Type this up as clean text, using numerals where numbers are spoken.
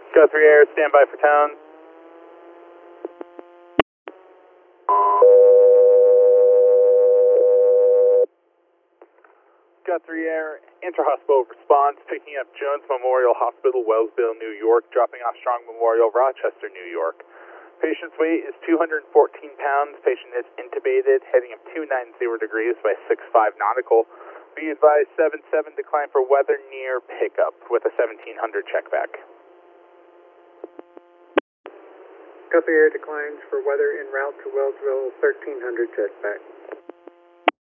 Guthrie Air, stand by for tone. Guthrie Air, inter-hospital response, picking up Jones Memorial Hospital, Wellsville, New York, dropping off Strong Memorial, Rochester, New York. Patient's weight is 214 pounds. Patient is intubated, heading of 290 degrees by 65 nautical. Be advised 77 decline for weather near pickup with a 1700 checkback. Guthrie Air declines for weather en route to Wellsville, 1300 checkback.